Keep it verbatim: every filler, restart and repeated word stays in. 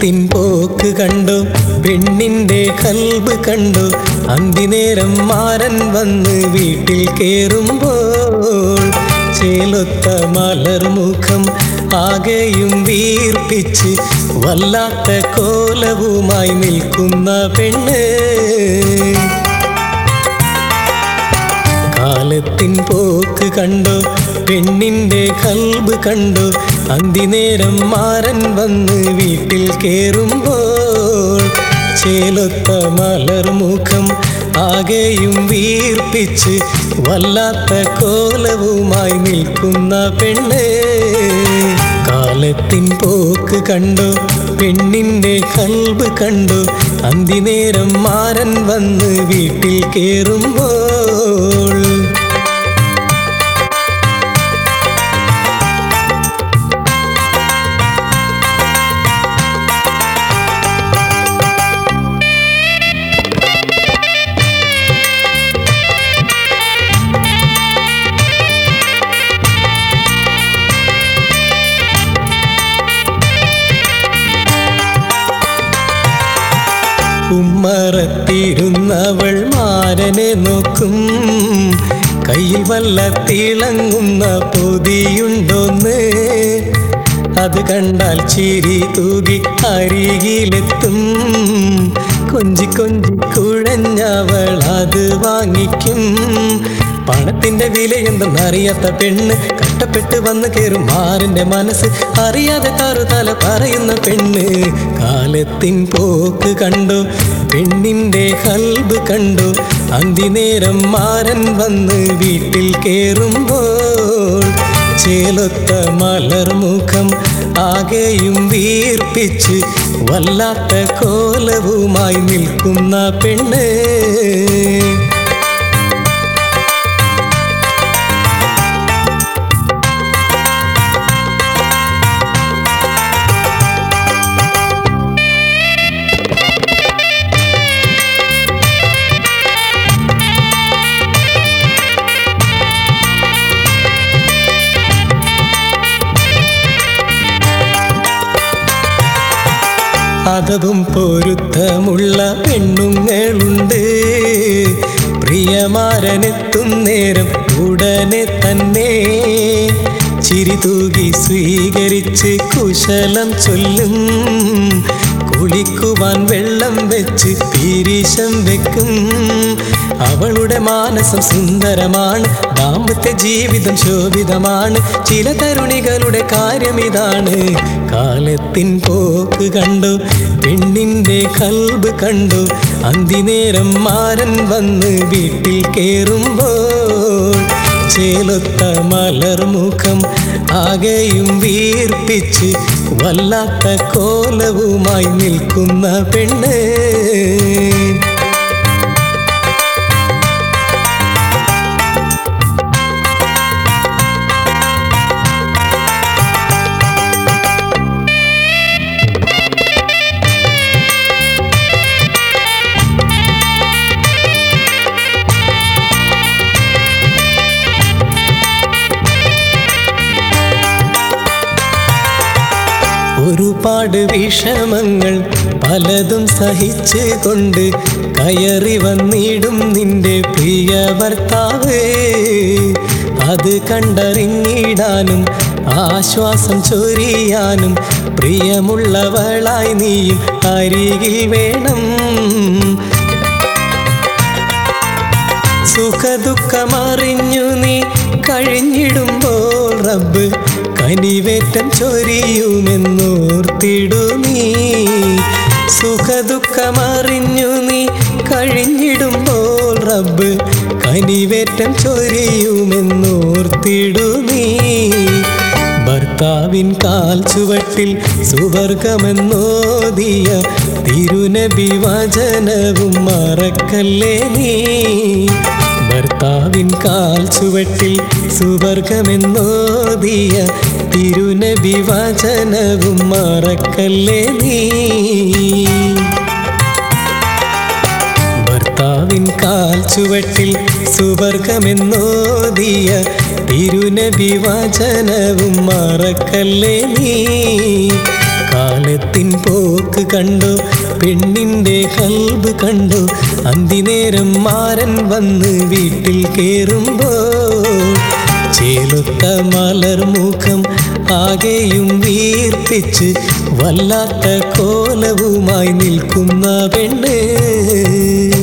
കാലത്തിൻ പോക്ക് കണ്ടു, പെണ്ണിന്റെ കൽബ് കണ്ടു. അന്തിനേരം മാരൻ വന്ന് വീട്ടിൽ കേറുമ്പോൾ ചേലൊത്ത മലർമുഖം ആകെയും വീർപ്പിച്ച് വല്ലാത്ത കോലവുമായി നിൽക്കുന്ന പെണ്ണ്. കാലത്തിൻ പോക്ക് കണ്ടു, പെണ്ണിന്റെ കൽബ് കണ്ടു. അന്തിനേരം മാരൻ വന്ന് വീട്ടിൽ കേറുമ്പോൾ ചേലൊത്ത മലർമുഖം ആകെയും വീർപ്പിച്ച് വല്ലാത്ത കോലവുമായി നിൽക്കുന്ന പെണ്ണ്. കാലത്തിൻ പോക്ക് കണ്ടു, പെണ്ണിന്റെ കൽബ് കണ്ടു. അന്തിനേരം മാരൻ വന്ന് വീട്ടിൽ കേറുമ്പോൾ ഉമ്മറത്തിരുന്നവൾ മാരനെ നോക്കും. കയ്യിൽ വല്ല തിളങ്ങുന്ന പൊതിയുണ്ടോന്ന് അത് കണ്ടാൽ ചിരി തൂകി അരികിലെത്തും. കൊഞ്ചി കൊഞ്ചി കുഴഞ്ഞവൾ അത് വാങ്ങിക്കും. പണത്തിന്റെ വില എന്തെന്നറിയാത്ത പെണ്ണ് കഷ്ടപ്പെട്ട് വന്ന് കയറും മാരന്റെ മനസ്സ് അറിയാതെ തറുതല പറയുന്ന പെണ്ണ്. കാലത്തിൻ പോക്ക് കണ്ടു, പെണ്ണിന്റെ കൽബ് കണ്ടു. അന്തിനേരം മാരൻ വന്ന് വീട്ടിൽ കേറുമ്പോൾ ചേലൊത്ത മലർമുഖം ആകെയും വീർപ്പിച്ച് വല്ലാത്ത കോലവുമായി നിൽക്കുന്ന പെണ്ണ്. അതവും പൊരുത്തമുള്ള പെണ്ണുങ്ങളുണ്ട്. പ്രിയമാരനെത്തും നേരം ഉടനെ തന്നെ ചിരി തൂകി സ്വീകരിച്ച് കുശലം ചൊല്ലും. കുളിക്കുവാൻ വെള്ളം വെച്ച് പിരിശം വെക്കും. അവളുടെ മാനസം സുന്ദരമാണ്, ദാമ്പത്യ ജീവിതം ശോഭിതമാണ്. ചില തരുണികളുടെ കാര്യമിതാണ്. കാലത്തിൻ പോക്ക് കണ്ടു, പെണ്ണിന്റെ കൽബ് കണ്ടു. അന്തിനേരം മാരൻ വന്ന് വീട്ടിൽ കേറുമ്പോൾ ചേലൊത്ത മലർമുഖം ആകെയും വീർപ്പിച്ച് വല്ലാത്ത കോലവുമായി നിൽക്കുന്ന പെണ്ണ്. ഒരുപാട് വിഷമങ്ങൾ പലതും സഹിച്ച് കൊണ്ട് കയറി വന്നിടും നിന്റെ പ്രിയ ഭർത്താവ്. അത് കണ്ടറിഞ്ഞിടാനും ആശ്വാസം ചൊരിയാനും പ്രിയമുള്ളവളായി നീയും അരികിൽ വേണം. സുഖദുഃഖമറിഞ്ഞു നീ കഴിഞ്ഞിടുമ്പോൾ റബ്ബ് കനിവേറ്റം ചൊരിയുമെന്നോർത്തിടു നീ. സുഖദുഃഖമറിഞ്ഞു നീ കഴിഞ്ഞിടുമ്പോൾ റബ്ബ് കനിവേറ്റം ചൊരിയുമെന്നോർത്തിടു നീ. ഭർത്താവിൻ കാൽ ചുവട്ടിൽ സുവർഗമെന്നോദിയ തിരുനബി വചനവും മറക്കല്ലേ നീ. ഭർത്താവിൻ കാൽ ചുവട്ടിൽ സുവർഗമെന്നോദിയ തിരുനബി വചനവും മറക്കല്ലേ നീ. ഭർത്താവിൻ കാൽ ചുവട്ടിൽ സുവർഗമെന്നോദിയ തിരുനബി വചനവും മറക്കല്ലേ നീ. കാലത്തിൻ പോക്ക് കണ്ടു പെണ്ണിൻ്റെ കൽബ് കണ്ടു അന്തിനേരം മാരൻ വന്ന് വീട്ടിൽ കേറുമ്പോൾ ചേലൊത്ത മലർമുഖം ആകെയും വീർപ്പിച്ച് വല്ലാത്ത കോലവുമായി നിൽക്കുന്ന പെണ്ണ്